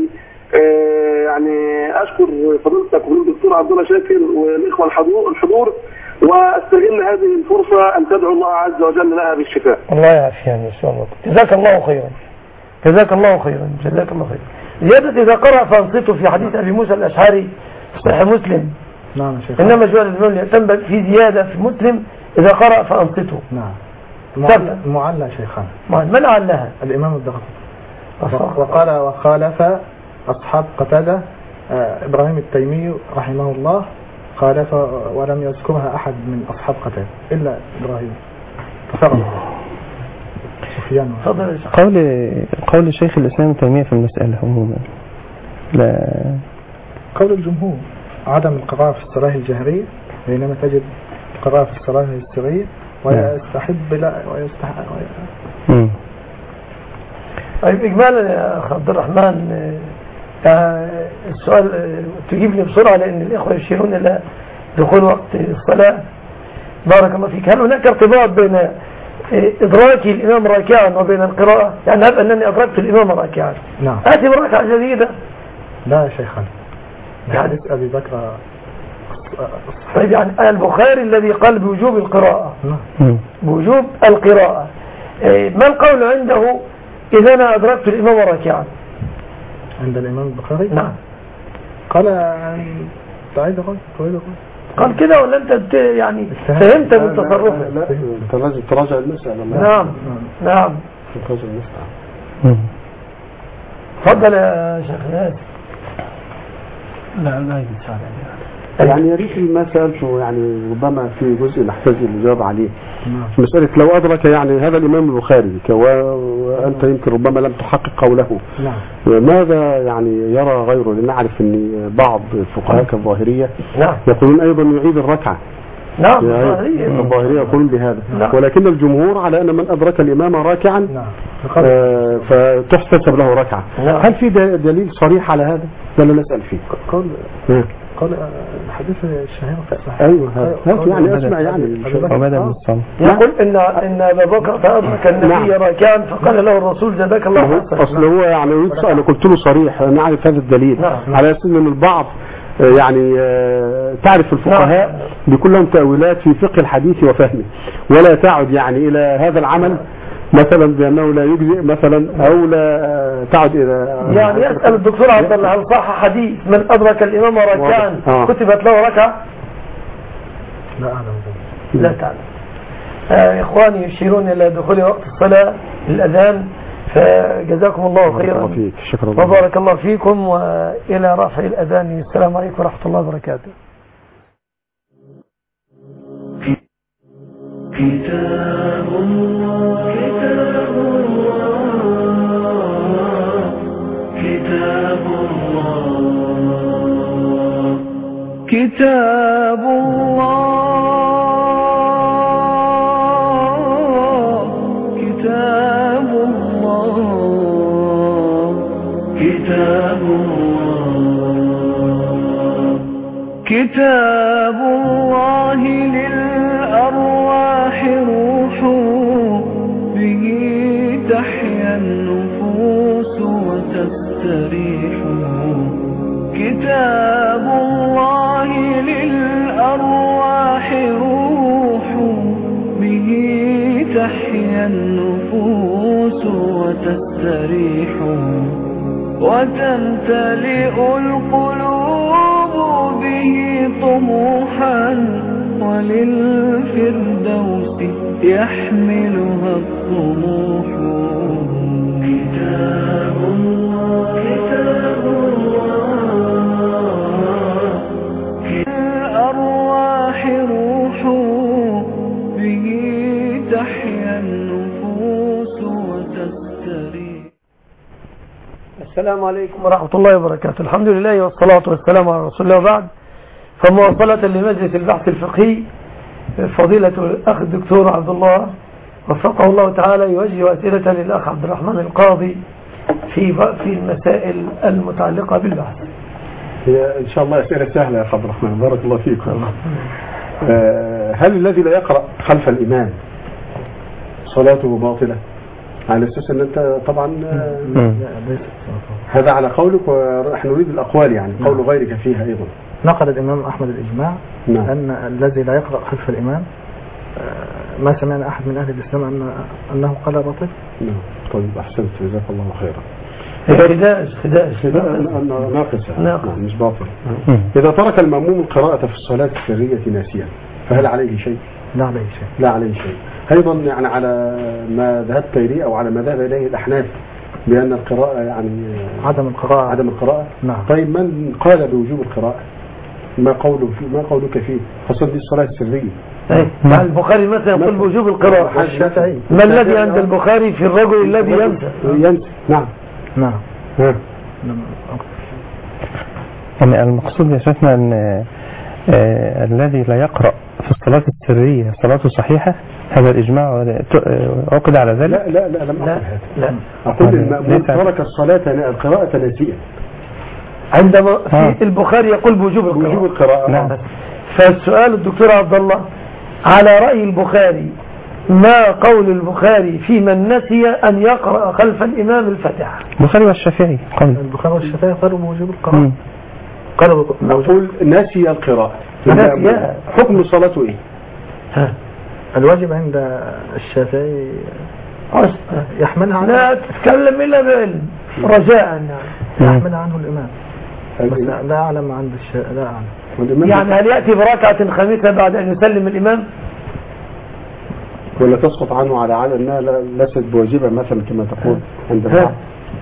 H: آه يعني اشكر فضيلتك والدكتور عبد الله شاكر والاخوه الحضور الحضور واستغل هذه الفرصه ان تدعو الله عز وجل لها بالشفاء.
B: الله يعافيها ان شاء الله. جزاك الله خيرا. جزاك الله خيرا. جزاك الله خيرا. زيادة إذا قرأ فأنصته في حديث أبي موسى الأشعري في صحيح مسلم.
D: نعم شيخ.
B: إنما جعل الإمام ليعتمد في زيادة في مسلم إذا قرأ فأنصته.
D: نعم. المعلى شيخان.
B: من علها؟
D: الإمام الدغفي. وقال وخالف أصحاب قتادة إبراهيم التيمي رحمه الله خالف ولم يذكرها أحد من أصحاب قتادة إلا إبراهيم. تفرق.
E: قول قول شيخ الإسلام ابن تيمية في المسألة عموما لا
D: قول الجمهور عدم القراءة في الصلاة الجهرية بينما تجد القراءة في الصلاة السرية ويستحب لا ويستحب
B: طيب إجمالا يا أخ عبد الرحمن، آه السؤال آه تجيب لي بسرعة لأن الإخوة يشيرون إلى دخول وقت الصلاة. بارك الله فيك. هل هناك ارتباط بين آه إدراكي الإمام راكعا وبين القراءة؟ يعني هب أنني أدركت الإمام راكعا
D: نعم
B: آتي بركعة جديدة؟
D: لا يا شيخنا، يعني أبي بكر.
B: طيب يعني البخاري الذي قال بوجوب القراءة،
D: نعم
B: بوجوب القراءة، ما القول عنده إذا أنا أدركت الإمام راكعا؟
D: عند الإمام البخاري
B: نعم
D: قال تعيد قول تعيد قول
B: قال كده ولا أنت يعني فهمت من تصرفه؟
C: لا, لا, لا أنت لازم تراجع المسألة.
B: نعم نعم
C: تراجع المسألة.
B: تفضل يا شيخ ناس.
A: لا لا يمكن
C: يعني يا ريت ما سألته، يعني ربما في جزء نحتاج الإجابة عليه.
D: نعم.
C: مسألة لو أدرك يعني هذا الإمام البخاري وأنت يمكن ربما لم تحقق قوله،
D: نعم.
C: ماذا يعني يرى غيره؟ لنعرف أن بعض الفقهاء الظاهرية
B: نعم.
C: يقولون أيضا يعيد الركعة.
B: نعم
C: الظاهرية يقولون بهذا.
B: نعم.
C: ولكن الجمهور على أن من أدرك الإمام راكعا
D: نعم.
C: آه فتحتسب له ركعة.
B: نعم.
C: هل في دليل صريح على هذا؟ ده اللي نسأل فيه.
D: قال
C: نعم.
D: قال الحديث الشهير في الصحيح.
C: ايوه هذا يعني اسمع يعني
B: يقول ان ان ابا بكر فادرك النبي راكعا فقال له الرسول جزاك الله خيرا.
C: اصل هو يعني انا قلت له صريح نعرف هذا الدليل.
B: نعم.
C: على اساس ان البعض يعني تعرف الفقهاء
B: نعم.
C: بيكون لهم تأويلات في فقه الحديث وفهمه، ولا تعد يعني الى هذا العمل مثلا بأنه لا يجزئ مثلا أو لا تعد إلى
B: يعني يسأل الدكتور عبد الله هل صح حديث من أدرك الإمام راكعا
C: آه.
B: كتبت له ركعة؟
D: لا أعلم.
B: لا تعلم. آه إخواني يشيرون إلى دخول وقت الصلاة الأذان، فجزاكم الله خيرا وبارك الله فيكم، وإلى رفع الأذان. السلام عليكم ورحمة الله وبركاته.
I: كتاب الله كتاب الله كتاب الله كتاب الله كتاب الله كتاب الله للأرواح روح به تحيا النفوس وتستريح كتاب الله للأرواح روح به تحيا النفوس وتستريح وتمتلئ القلوب به طموحا وللفردوس يحملها الطموح كتاب الله كتاب الله الأرواح روح به تحيا النفوس وتستريح.
B: السلام عليكم ورحمة الله وبركاته. الحمد لله والصلاة والسلام على رسول الله، وبعد. فمواصلة لمجلس البحث الفقهي، فضيلة الأخ الدكتور عبد الله وفقه الله تعالى يوجه أسئلة للأخ عبد الرحمن القاضي في في المسائل المتعلقة بالبحث.
C: هي إن شاء الله أسئلة سهلة يا أخ عبد الرحمن، بارك الله فيكم. آه هل الذي لا يقرأ خلف الإمام صلاته باطلة؟ على أساس أن أنت طبعا آه هذا على قولك، ونحن نريد الأقوال يعني قول غيرك فيها أيضا.
D: نقل الإمام أحمد الإجماع نعم. أن الذي لا يقرأ خلف الإمام ما سمعنا أحد من أهل الإسلام أن أنه قال باطل.
C: نعم طيب أحسنت جزاك الله خيرا.
B: خداج خداج
C: ناقص مش باطل. إذا ترك المأموم القراءة في الصلاة السرية ناسيا فهل عليه شيء؟
D: لا عليه شيء.
C: لا عليه شيء. أيضا يعني على ما ذهبت إليه أو على ما ذهب إليه الأحناف بأن القراءة يعني
D: عدم القراءة
C: عدم القراءة.
D: نعم.
C: طيب من قال بوجوب القراءة؟ ما قوله فيه ما قولك فيه؟ خاصة دي الصلاة السرية.
B: مع البخاري مثلا يقول بوجوب القراءة.
C: الشافعي
B: ما الذي عند البخاري في الرجل الذي ينسى؟
C: ينسى نعم
D: نعم.
C: ها.
E: يعني المقصود يا شيخنا ان آه الذي لا يقرأ في الصلاة السرية صلاته صحيحة، هذا الإجماع عقد على ذلك؟
C: لا لا لا لم أقل هذا.
B: لا
C: أقول المأمون ترك الصلاة القراءة ناسيا
B: عندما في آه. البخاري يقول بوجوب القراءة,
C: بوجوب القراءة.
B: نعم. فالسؤال الدكتور عبد الله على رأي البخاري، ما قول البخاري في من نسي أن يقرأ خلف الإمام الفاتحة؟
E: البخاري والشافعي قال
D: البخاري والشافعي قالوا بوجوب القراءة.
C: قالوا نقول نسي القراءة،
B: نسي
C: حكم صلاته إيه؟
D: ها. الواجب عند الشافعي يحملها عنه،
B: لا تتكلم إلا بعلم رجاء يعني.
D: يحملها عنه الإمام، بس لا أعلم عند الشافعي، لا أعلم.
B: يعني هل يأتي بركعة خامسة بعد أن يسلم الإمام؟
C: ولا تسقط عنه على عادة أنها ليست بواجبة مثلا كما تقول عند البعض؟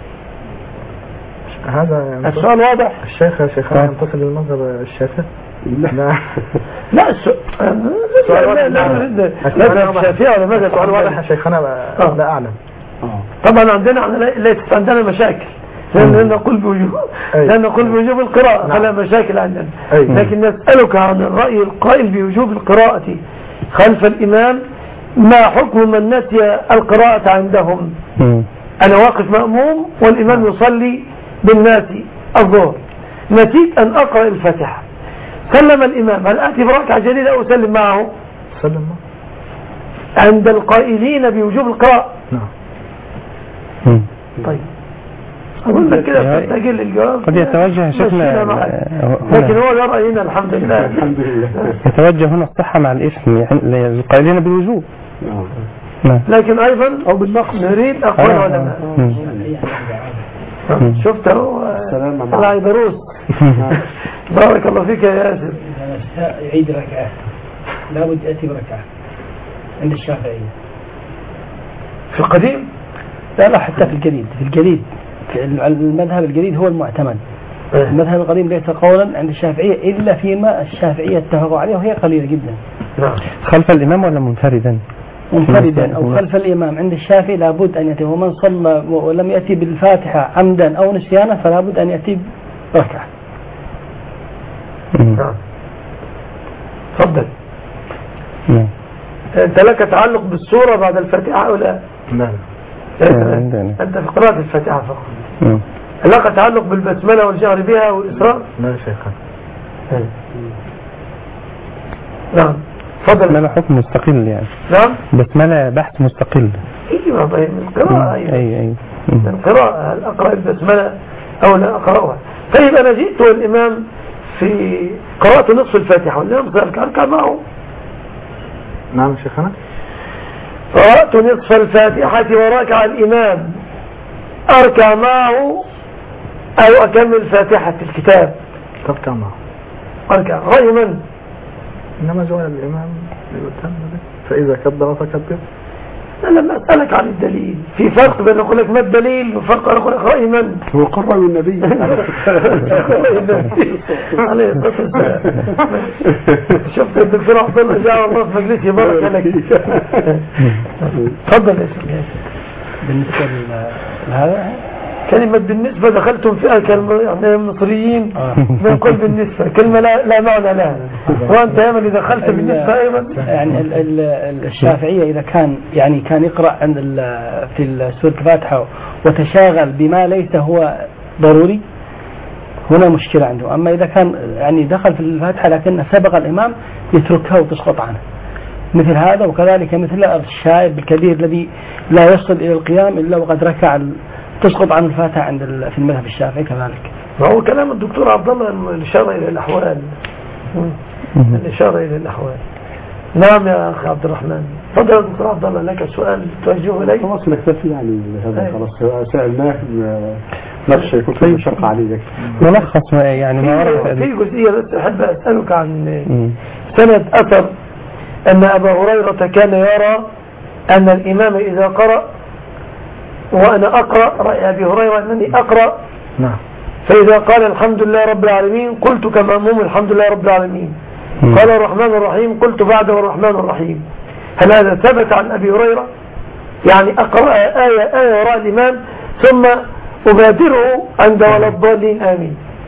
D: هذا
B: السؤال واضح.
D: الشيخ شيخنا ينتصر للمذهب الشافعي؟
B: لا لا السؤال واضح. لا الشافعي ولا ماذا؟
D: السؤال واضح يا شيخنا، لا أعلم.
B: طبعا عندنا ليست عندنا مشاكل، لأن نقول بوجوب لأن نقول بوجوب القراءة فلا مشاكل عندنا، لكن نسألك عن الرأي القائل بوجوب القراءة خلف الإمام، ما حكم من نسي القراءة عندهم؟ أنا واقف مأموم والإمام يصلي بالناس الظهر، نسيت أن أقرأ الفاتحة، سلم الإمام، هل أتي بركعة جديدة أو أسلم معه؟
D: سلم معه
B: عند القائلين بوجوب القراءة.
E: نعم.
B: طيب أقول لك كده تستجل الجواب،
E: قد يتوجه شيخنا،
B: لكن هو يرى هنا الحمد لله
C: الحمد لله
E: يتوجه هنا الصحة مع الإثم القائلين بالوجوب.
B: نعم. لكن أيضا أو بالنقص نريد أقوال العلماء. شفت العيبروس بارك الله فيك يا ياسر.
A: يعيد ركعة، لابد يأتي بركعة عند الشافعية
B: في القديم،
A: لا لا حتى في الجديد. في الجديد في المذهب الجديد هو المعتمد. المذهب القديم ليس قولا عند الشافعية إلا فيما الشافعية اتفقوا عليه وهي قليلة جدا.
E: خلف الإمام ولا منفردا؟
A: منفردا أو خلف الإمام. عند الشافعي لابد أن يأتي، ومن صلى ولم يأتي بالفاتحة عمدا أو نسيانا فلا بد أن يأتي بركعة.
B: تفضل. أنت لك تعلق بالسورة بعد الفاتحة أو لا؟
D: لا.
B: أنت في قراءة الفاتحة فقط. لك تعلق بالبسملة والجهر بها والإسراء؟
D: لا شيخا.
B: نعم. تفضل.
E: بسملة حكم مستقل يعني.
B: نعم.
E: بسملة بحث مستقل.
B: ايوه طيب القراءة ايوه.
E: اي اي.
B: القراءة، هل اقرأ البسملة او لا اقرأها؟ طيب انا جئت والامام في قراءة نصف الفاتحة والامام اركع معه.
D: نعم شيخنا.
B: قرأت نصف الفاتحة وركع الامام، اركع معه او اكمل فاتحة الكتاب؟
D: تركع معه.
B: اركع. رأي من؟
D: إنما جوال الإمام ليتم به، فإذا كبر فكبر.
B: أنا لما أسألك عن الدليل، في فرق بين أقول لك ما الدليل وفرق أقول لك رأي من؟
C: هو قرر النبي
B: عليه الصلاة والسلام. شفت الدكتور عبد الله جاء والله في مجلسي بارك لك. تفضل يا شيخ.
A: بالنسبة لهذا
B: كلمة بالنسبة دخلتم فيها كلمة يعني المصريين بنقول بالنسبة كلمة لا, لا معنى لها، وأنت يا من دخلت بالنسبة أيضا.
A: يعني ال ال الشافعية إذا كان يعني كان يقرأ عند في سورة الفاتحة وتشاغل بما ليس هو ضروري هنا مشكلة عنده. أما إذا كان يعني دخل في الفاتحة لكن سبق الإمام يتركها وتسقط عنه مثل هذا، وكذلك مثل الشايب الكبير الذي لا يصل إلى القيام إلا وقد ركع تسقط عن الفاتحة عند في المذهب الشافعي كذلك.
B: وهو كلام الدكتور عبد الله الإشارة إلى الأحوال، الإشارة إلى الأحوال. نعم يا أخي عبد الرحمن. تفضل يا دكتور عبد الله، لك سؤال توجهه إليه.
C: خلاص نكتفي يعني هذا خلاص سألناه نفسه يكون في مشقة عليك.
E: ملخص يعني ما ورد
B: في جزئية بس أحب أسألك عن سند أثر أن أبا هريرة كان يرى أن الإمام إذا قرأ وأنا أقرأ، رأي أبي هريرة أنني أقرأ
D: نعم،
B: فإذا قال الحمد لله رب العالمين قلت كمأموم الحمد لله رب العالمين. م. قال الرحمن الرحيم قلت بعده الرحمن الرحيم. هل هذا ثبت عن أبي هريرة؟ يعني أقرأ آية آية وراء الإمام ثم أبادره عند ولا الضالين آمين.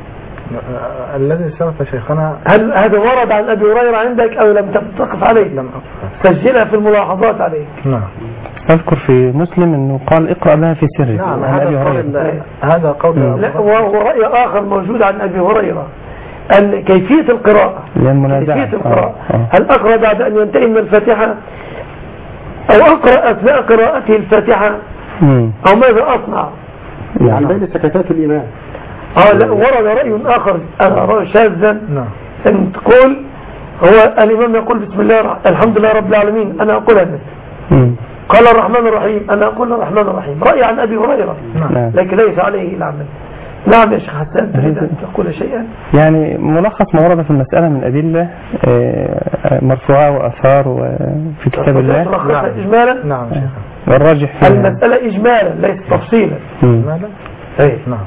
D: آه، الذي سبق شيخنا.
B: هل هذا ورد عن أبي هريرة عندك أو لم تقف عليه؟
D: لم أقف.
B: سجلها في الملاحظات عليك.
D: نعم.
E: أذكر في مسلم أنه قال اقرأ بها في سره.
D: نعم
E: عن أبي هريرة.
D: هذا قول.
B: لا، ورأي آخر موجود عن أبي هريرة أن كيفية القراءة كيفية القراءة
E: آه. آه.
B: هل أقرأ بعد أن ينتهي من الفاتحة أو أقرأ أثناء قراءته الفاتحة
E: مم.
B: أو ماذا أصنع؟
C: يعني بين سكتات الإمام.
B: آه لا، ورد رأي آخر أنا أرى شاذا
D: نعم.
B: أن تقول هو الإمام يقول بسم الله الحمد لله رب العالمين أنا أقولها مثل قال الرحمن الرحيم أنا أقول الرحمن الرحيم. رأي عن أبي هريرة
E: نعم.
B: لكن ليس عليه العمل. نعم يا شيخ حسان تريد أن تقول شيئا؟
E: يعني ملخص ما ورد في المسألة من أدلة مرفوعة وأثار وفي كتاب الله.
B: نعم. إجمالا.
D: نعم شيخ.
E: والراجح فيها
B: المسألة إجمالا ليس تفصيلا.
D: إجمالا.
B: أي
D: نعم.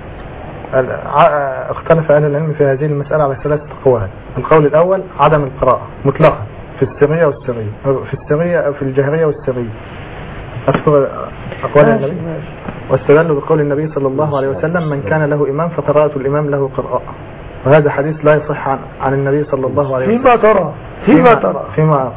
D: اختلف أهل العلم في هذه المسألة على ثلاثة أقوال. القول الأول عدم القراءة مطلقا في السرية والسرية في السرية أو في الجهرية والسرية. أذكر أقوال النبي واستدلوا بقول النبي صلى الله عليه وسلم من كان له إمام فقراءة الإمام له قراءة، وهذا حديث لا يصح عن, عن النبي صلى الله عليه وسلم.
B: فيما ترى فيما ترى
D: فيما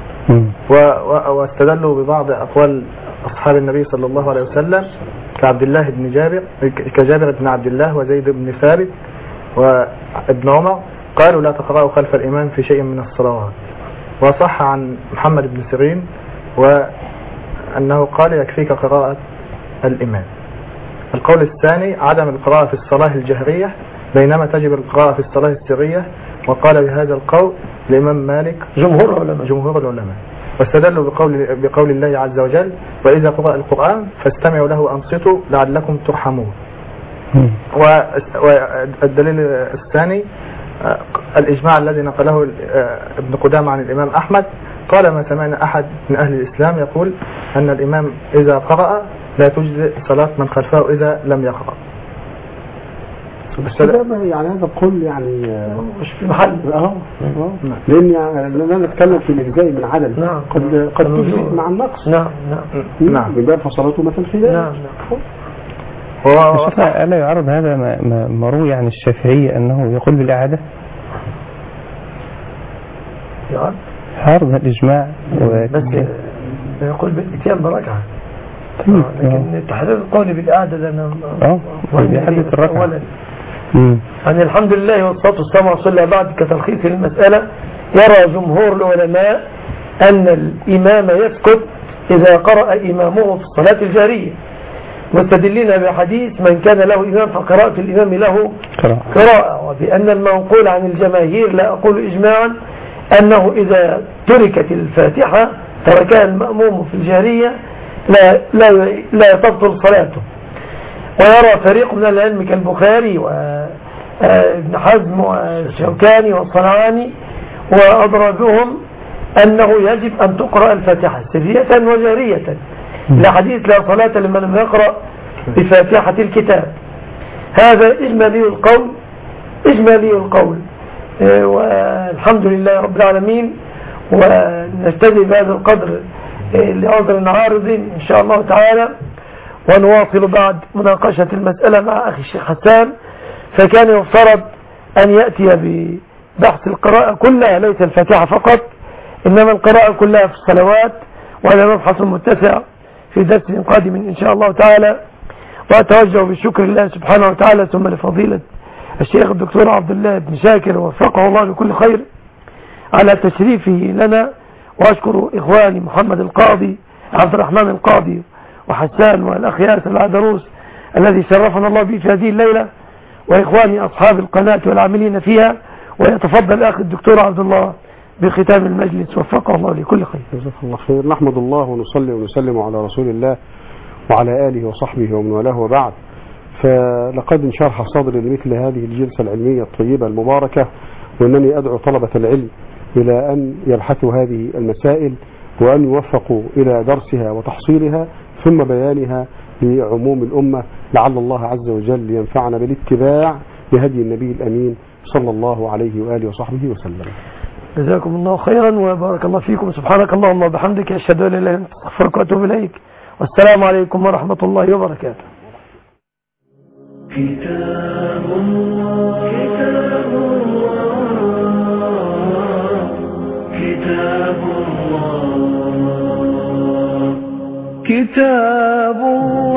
D: واستدلوا ببعض أقوال أصحاب النبي صلى الله عليه وسلم كعبد الله بن جابر كجابر بن عبد الله وزيد بن ثابت وابن عمر قالوا لا تقرأوا خلف الإمام في شيء من الصلوات. وصح عن محمد بن سيرين وأنه قال يكفيك قراءة الإمام. القول الثاني عدم القراءة في الصلاة الجهرية بينما تجب القراءة في الصلاة السرية، وقال بهذا القول الإمام مالك
B: جمهور العلماء
D: جمهور العلماء واستدلوا بقول, بقول الله عز وجل وإذا قرأ القرآن فاستمعوا له وأنصتوا لعلكم ترحمون. والدليل الثاني الإجماع الذي نقله ابن قدامة عن الإمام أحمد قال ما سمعنا أحد من أهل الإسلام يقول أن الإمام إذا قرأ لا تجزئ صلاة من خلفه إذا لم يقرأ.
C: بس ده يعني هذا القول يعني
B: مش في محل.
C: اه لان يعني لما نتكلم في الاجزاء من عدد
B: نعم.
C: قد قد تجزئ مع النقص.
B: نعم نعم
C: نعم من باب فصلته مثلا في ذلك.
B: نعم
E: نعم. الشيخ ألا يعرض هذا ما, ما روي عن الشافعية أنه يقول بالإعادة؟
B: يعرض
E: عرض الإجماع
B: بس يقول بالإتيان بركعة. لكن تحرير القول بالإعادة لأنه
E: اه بيحدث الركعة
B: أولا يعني الحمد لله والصلاة والسلام على رسول الله. بعد كتلخيص المسألة يرى جمهور العلماء أن الإمام يسكت إذا قرأ إمامه في الصلاة الجارية مستدلين بحديث من كان له إمام فقراءة الإمام له قراءة، وبأن المنقول عن الجماهير لا أقول إجماعا أنه إذا تركت الفاتحة تركها المأموم في الجارية لا لا لا تبطل صلاته. ويرى فريق من العلم كالبخاري وابن حزم والشوكاني والصنعاني وأضربهم أنه يجب أن تقرأ الفاتحة سرية وجارية لحديث لا صلاة لمن لم يقرأ بفاتحة الكتاب. هذا إجمالي القول إجمالي القول والحمد لله رب العالمين. ونجتهد بهذا القدر لعذر عارض إن شاء الله تعالى، ونواصل بعد مناقشة المسألة مع أخي الشيخ حسان. فكان يفترض أن يأتي ببحث القراءة كلها ليس الفاتحة فقط إنما القراءة كلها في الصلوات، وهذا مبحث متسع في درس قادم إن شاء الله تعالى. وأتوجه بالشكر لله سبحانه وتعالى ثم لفضيلة الشيخ الدكتور عبد الله بن شاكر وفقه الله لكل خير على تشريفه لنا. وأشكر إخواني محمد القاضي عبد الرحمن القاضي وحسان والأخ ياسر العدروس الذي شرفنا الله به في هذه الليلة، وإخواني أصحاب القناة والعاملين فيها. ويتفضل الأخ الدكتور عبد الله بختام المجلس وفقه الله لكل خير.
C: جزاك الله خير. نحمد الله ونصلي ونسلم على رسول الله وعلى آله وصحبه ومن والاه وبعد. فلقد انشرح صدري لمثل هذه الجلسة العلمية الطيبة المباركة، وأنني أدعو طلبة العلم إلى أن يبحثوا هذه المسائل وأن يوفقوا إلى درسها وتحصيلها ثم بيانها لعموم الأمة، لعل الله عز وجل ينفعنا بالاتباع لهدي النبي الأمين صلى الله عليه وآله وصحبه وسلم.
B: جزاكم الله خيرا وبارك الله فيكم. سبحانك اللهم وبحمدك أشهد أن لا إله إلا أنت أستغفرك وأتوب إليك. والسلام عليكم ورحمة الله وبركاته.
I: كتاب الله كتاب الله كتاب الله كتاب الله